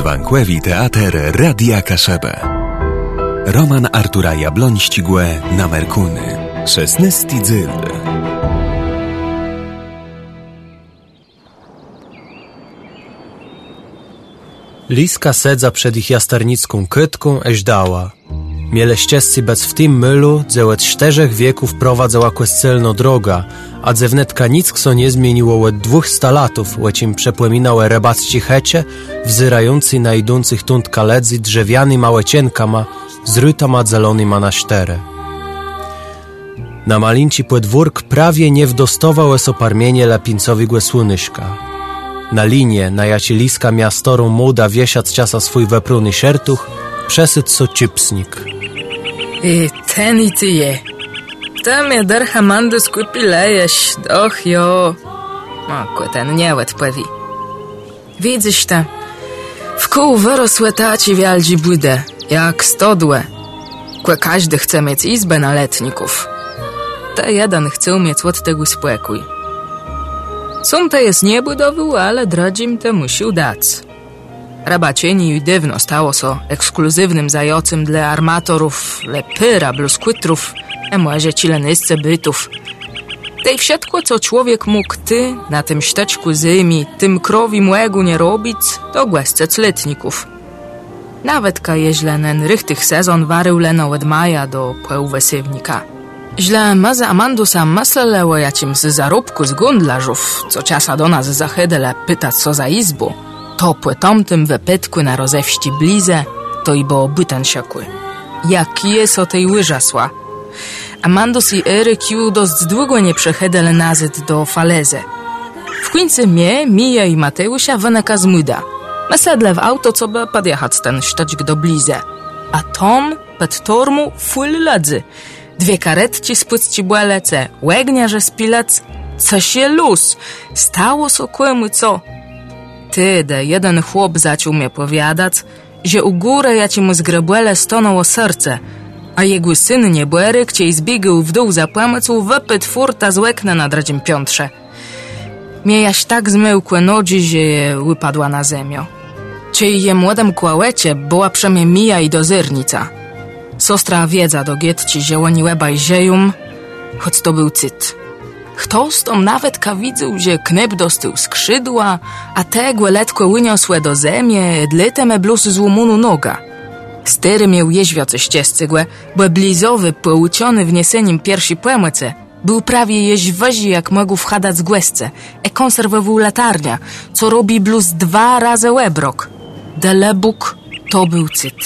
Dzwankłewi Teater Radia Kaszebę. Roman Artura Jabloń-Ścigłe na Merkuny. 16 dzyl. Liska sedza przed ich jastarnicką kytką eźdała. Mieleściescy bez w tym mylu, dze od 4 wieków prowadzała kwescelno droga, a dze wnetka nic kso nie zmieniło od 200 latów, łecim przepłeminałe rebacci hecie, wzyrający na idących tunt kaledzy drzewiany małe cienkama, zrytama dzelonyma na 4. Na malinci podwórk prawie nie wdostował esoparmienie lapincowi słonyszka. Na linie, na jacie Liska miastorą młoda wiesiac ciasa swój wepruny siertuch, przesyć so cipsnik. I ten i ty je. Tam je darcha mandu skupi lejesz, doch jo. O, ten nie łet pławi. Widzisz ta, w kół wyrosłe taci wialdzi budę, jak stodłe. Kłe każdy chce mieć izbę na letników. Ta jeden chce mieć od tego spłekuj. Są to jest nie budował, ale dradzim to musi udać. Rabacieni i dywno stało so ekskluzywnym zajocem dla armatorów, lepyra, bluskwitrów, może cilenysce bytów. Tej wsiadło, co człowiek mógł ty na tym ścieczku zymi, tym krowi młegu nie robić, to głescec letników. Nawet ka jeźle nen rychtych sezon warył leno od maja do pełwesywnika. Źle maza Amandusa masleleło jacim z zarobku z gundlarzów, co czasa do nas zachydele pytać co za izbu. To płytomtym wypytku na rozewści blize, to i bo bytan siakły. Jak jest o tej łyżasła. Amandus i Eryk ju dość długo nie przechydele nazyd do faleze. W końcu Mija i Mateusia wynaka zmyda. Mesedle w auto, co by podjechać ten sztać do blize. A Tom pod tormu full ladzy. 2 karetci spłycci błelece, łegnia, że spilec, coś je luz. Stało so kłemu co? Tyde, jeden chłop zaczął mnie powiadać, że u góry ja ci mu zgrebłele stonało serce, a jego syn niebłeryk cię zbiegł w dół za płamecą wypyt furta z łekna na dradzim piątrze. Miejaś tak zmyłkłe nogi, że je wypadła na ziemię. Ciej je młodem kłałecie była przemie Mija i dozyrnica. Sostra wiedza do gietci ziełoni łeba i ziejum, choć to był cyt. Kto z tom nawet widził, że knep dostył skrzydła, a te gweletko wyniosłe do zemie, dlite meblusy z łomunu noga. Stery miał jeźwioce ściescygłe, bo blizowy, połuciony w niesenim piersi płemyce, był prawie jeźwazi jak mogł wchadać z głesce, konserwował latarnia, co robi bluz 2 razy łebrok. Delebuk to był cyt.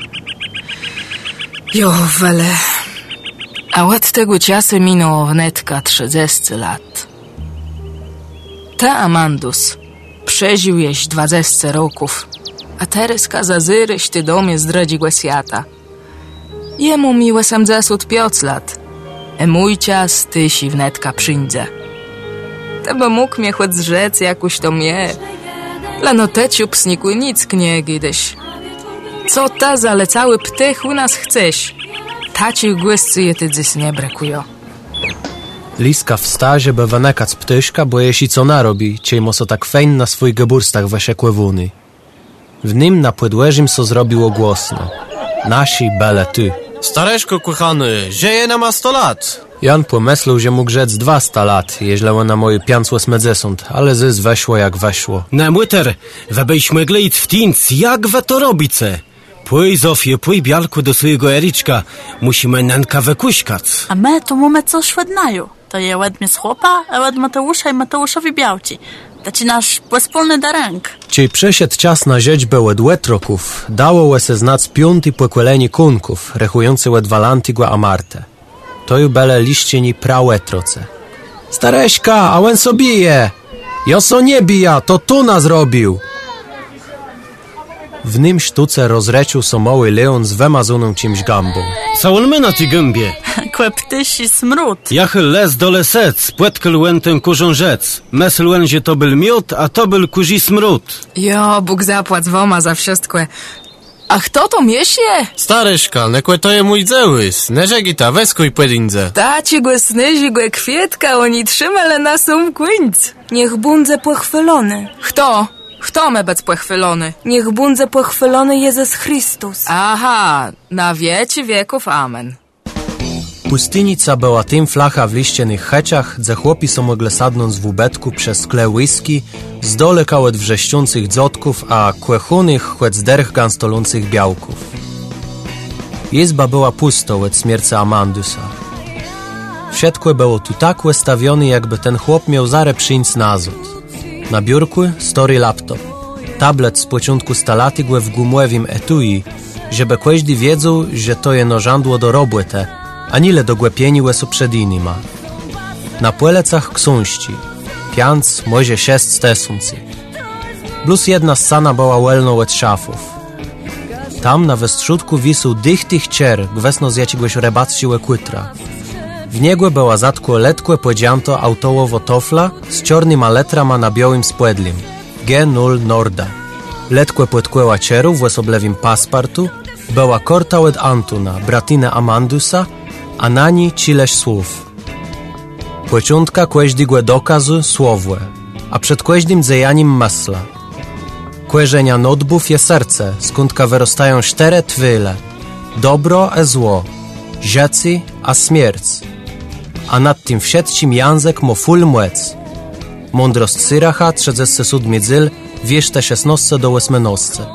Jo, wele. A od tego czasu minęło wnetka 30 lat. Ta Amandus przeżył jeść 20 roków, a teraz zazyryś ty domie zdradziła świata. Jemu mi 85 lat, a mój czas tysi wnetka przyńdze. To by mógł mnie choć zrzec jakoś to mnie. Lano te ciupsniku nic nie giedyś. Co ta zalecały ptych u nas chcesz? Taci głyscy je ty dzys nie brakują. Liska wstazie, by wynekać ptyszka, bo jeśli co narobi, ciejmo so tak fejn na swój geburstach wesiekłe wuny. W nim na płydłeżim so zrobiło głośno. Nasi bele ty. Stareszko kochany, zieje na ma 100 lat. Jan pomyślał, że mógł rzec 200 lat, jeźle na moje piancło smedzesąd, ale zys weszło jak weszło. Na młyter, webyśmy glejt w tinc, jak we to robice? Pój, Zofie, pój bialku do swojego Ericzka, musimy nanka wykuśkać. A my to mamy coś szwednają. To je łedmie z chłopa, a łed Mateusza i Mateuszowi białci. To ci nasz wspólny daręk. Ciej przesiedł czas na ziedźbę łed łetroków, dało łese znac 5 płekłeleni kunków, rechujący łed Walantigła a Martę. To ju bele liścieni prawetroce. Stareśka, a łen so bije! Joso nie bija, to tu nas robił! W nim sztuce rozrecił so mały leon z wymazoną czymś gambą. Co on my na ci gębie? Kłe ptysi smród. Jachyl les dole sec, płetkel łętem kurzą rzec. Mesl łęzie to był miód, a to był kurzy smród. Jo, Bóg zapłać woma za wszystko. A kto to miesie? Staryszka, nekłe to je mój dzełys. Neżegita, weskuj pedindze. Taci go snyzi go kwietka, oni trzymale na sum kłyńc. Niech bundze pochwalony. Kto? Kto me bec pochwalony? Niech bądź pochwalony Jezus Chrystus. Aha, na wieci wieków, amen. Pustynica była tym flacha w liścienych heciach, gdzie chłopi są mogli sadnąć w ubetku przez skle whisky, z dole kałet wrześciących dzotków, a kłechunych chłec derch ganstolących białków. Izba była pusto od śmierci Amandusa. Wszystko było tu tak ustawione, jakby ten chłop miał zare przyjść na azot. Na biurku story laptop. Tablet z początku stalatygłe w gumowym etui, żeby każdy wiedział, że to je nożandło do roboty, a nile do głepieni łesu przed innyma. Na płelecach książki, pianc może 6 stesuncy. Plus jedna scena była welną od szafów. Tam na westrzutku wisł dychtych cier, gwesno zjacigłeś rebatsiłe kutra. W niegłe była zatko letkłe podzianto autołowo tofla z czarnyma letrama na białym spłedlim. G0 Norda. Letkłe płytkłeła cierów w osoblewim paspartu była korta od Antuna, bratinę Amandusa, a na niej cileś słów. Pociątka kłeźdigłe dokazu słowłe, a przed kłeźdim dzejaniem masla. Kłeżenia notbów je serce, skądka wyrostają 4 twyle. Dobro a zło, rzecy a śmierć. A nad tym wszystkim język mo ful młec. Mądrość Syracha 37 dzyl, wierzte 16 do 18.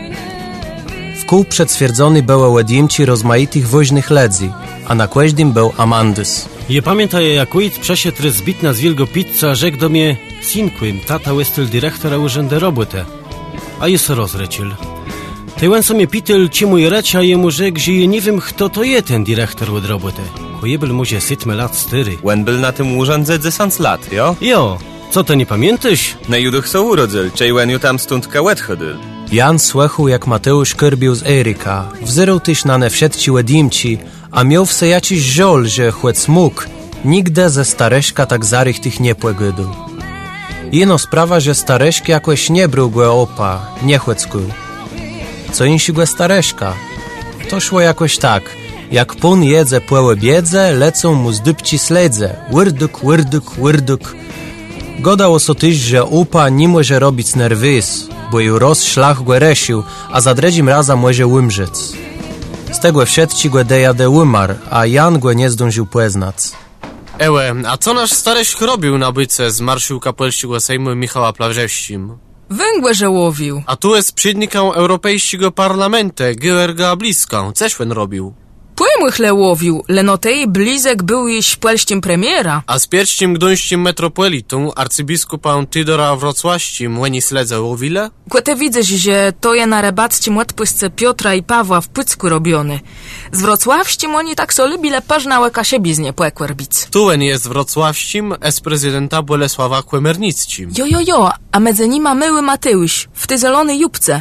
Wkół przedstwierdzony były łedimci rozmaitych woźnych ledzi, a na kłeźdim był Amandus. Je pamiętaj, jak ujt przesiedł zbitna z wilgo pizza, rzekł do mnie: synku, tata łestyl dyrektora urzędu roboty. A jest rozrecil. Tej łęco mnie pityl, ci mój recia, jemu rzekł, że je nie wiem, kto to je ten dyrektor od roboty. Kojebel może sytme lat 4. Łen był na tym urzędzie 10 lat, jo? Jo, co to nie pamiętasz? Na judych są urodzyl, czej łeniu tam stądka łet chodyl. Jan słychał, jak Mateusz korbił z Eryka, wzyrał tyś na ne všetci łedimci, a miał w se jaciś żol, że chłec mógł, nigdy ze stareśka tak zarych tych nie płegodył. Jeno sprawa, że stareśki jakoś nie brał głę opa, nie chłeckuł. Co insi głę stareśka? To szło jakoś tak, jak pun jedze płełe biedze, lecą mu z dybci sledze, wyrduk, wyrduk, wyrduk. Godało so tyś, że upa nie może robić nerwys, bo ju roz szlach głę resił, a za dredzim raza może łymrzec. Z tego všetci głę dejadę łymar, a Jan głę nie zdążył poznać. Ełe, a co nasz stareś robił na byce z marszu kapelściego Sejmu Michała Plawrzewścim? Węgłę że łowił. A tu jest przydniką Europejskiego Parlamentu, Georga Bliską. Coś on robił? Płymychle łowił, lenotej blizek był iś płelściem premiera. A z pierwszym gduńskim metropolitą, arcybiskupem Tydora Wrocławskim, łeni sledze łowile? Kłete widzę, że to je na rebackim łatpysce Piotra i Pawła w Pycku robiony. Z Wrocławściem oni tak solibile pażna łeka się biznie płekwerbic. Tułen jest Wrocławścim, z prezydenta Bolesława Kłemernickim. Jo, a medze nima myły Mateusz, w ty zelony jubce.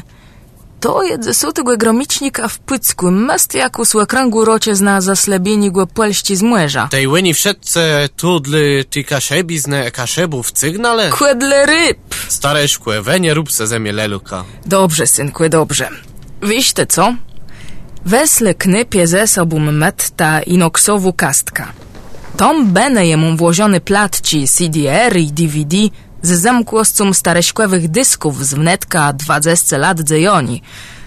To jest ze sutygłe gromicznika w Pycku, mest jak usłe kręgu rocie zna zaslebieni głę płelści z młeża. Tej łeni wszedce tudly ty kaszebizne kaszebów cygnale? Kłedle ryb! Stareszkłe, we nie rób se ze mnie leluka. Dobrze, synku, dobrze. Wiście co? Wesle knypie ze sobą metta inoksowu kastka. Tom bene jemu włożony platci CDR i DVD z zamkłoscą stareśkłewych dysków z wnetka 20 lat dzejoni.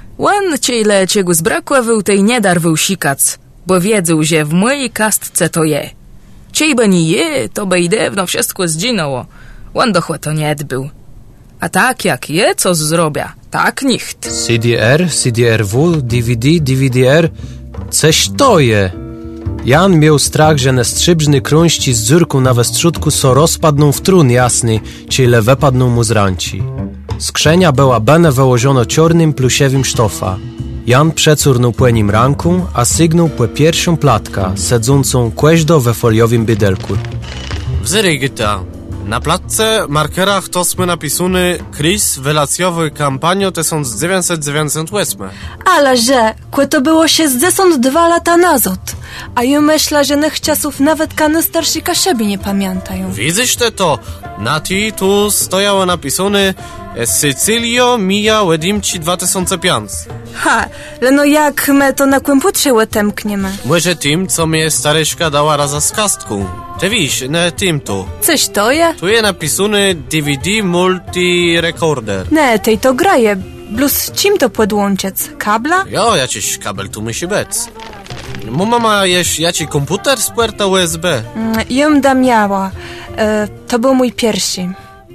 Łen ciejle ciegu zbrakłe wył tej nie dar wył sikac, bo wiedzą, że w mojej kastce to je. Ciej by nie je, to by i dawno wszystko zdzinało. Łen dochłe to nie był. A tak jak je, co zrobia, tak nicht. CDR, CDRW, DVD, DVDR, coś to je. Jan miał strach, że nestrzyżny krąści z dziurką na westrzutku so rozpadną w trun jasny, czyli wepadną mu z ranci. Skrzenia była bene wyłożono czarnym plusiewym sztofa. Jan przecurnął płenim ranką, a sygnął płe pierwszą platka, sedzącą kłeźdo we foliowym bydelku. Wzyrej gyta. Na platce markerach to sme napisuny Kris welacjowy kampanio 1998. Ale że, kłe to było 62 lata nazad. A ja myślę, że tych czasów nawet kany starsi kasiebie nie pamiętają. Widzisz to? Na ty tu stojało napisane Sycylio mija wedimci 2005. Ha, ale no jak my to na komputerze łetemkniemy? Może tym, co mnie staryszka dała raz z kastką. Ty widzisz, na tym tu. Coś to je? Tu jest napisane DVD multi-recorder. Nie, tej to graje. Plus czym to podłączyć? Kabla? Jo, jakiś kabel tu musi być. Mu mama jest jakiś komputer z puerta USB. Jem da miała. To był mój pierwszy.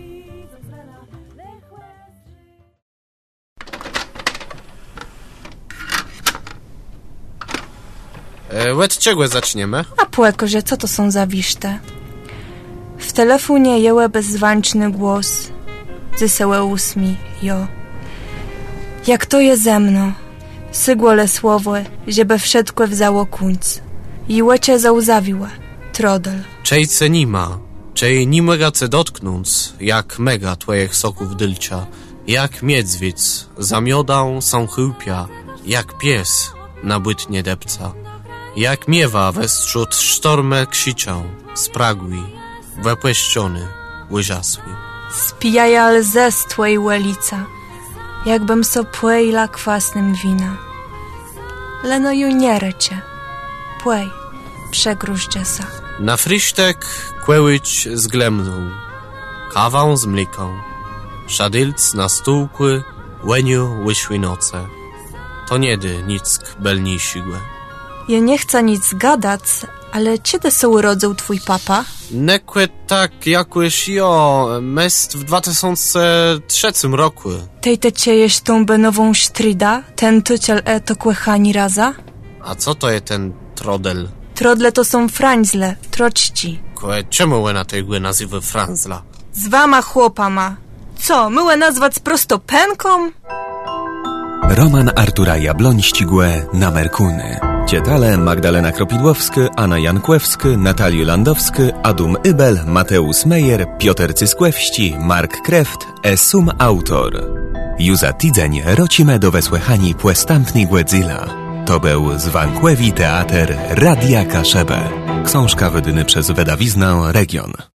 Od czego zaczniemy? A płekorze, co to są za wiszte? W telefonie jełe bezzwańczny głos. Zysełe usmi, jo. Jak to je ze mną? Sygłole słowo, żeby wszystko wzało kunc. I łecie zauzawiłe. Trodel. Czej ce nima, czej nie mega ce dotknąc, jak mega twoich soków dylcia, jak miedzwic, zamiodą są chyłpia, jak pies na bytnie depca, jak miewa westrzód sztormę ksicią, spragły, wepeściony, łyżasły. Spijaja lze z twojej łelica, jakbym so płejla kwasnym wina. Leno ju nie recie. Płej, przegróżdże sa. Na frysztek kłełyć z glemną, kawą z mliką, szadylc na stółkły, łeniu łyszły noce. To niedy nick belni sigłe. Ja nie chcę nic gadać, ale kiedy się urodził twój papa? Nekłe tak jakoś mest w 2003 roku. Tej te ciejesz tą benową sztryda, ten tyciel to kłechani raza? A co to jest ten trodel? Trodle to są franzle, troczci. Czemu łe tej gły nazywa franzla? Z wama chłopa ma. Co, myłe nazwać prosto pęką? Roman Artura Jabloń-Śtigłe na Merkuny. Czytale Magdalena Kropidłowska, Anna Jankłewska, Natalia Landowska, Adum Ybel, Mateusz Mejer, Piotr Cyskłewści, Mark Kreft, sum autor. Juza tydzień rocimy do wesłechani płestampni Głedzilla. To był Zwankłewi Teater Radia Kaszebę. Książka wydyny przez wydawiznę Region.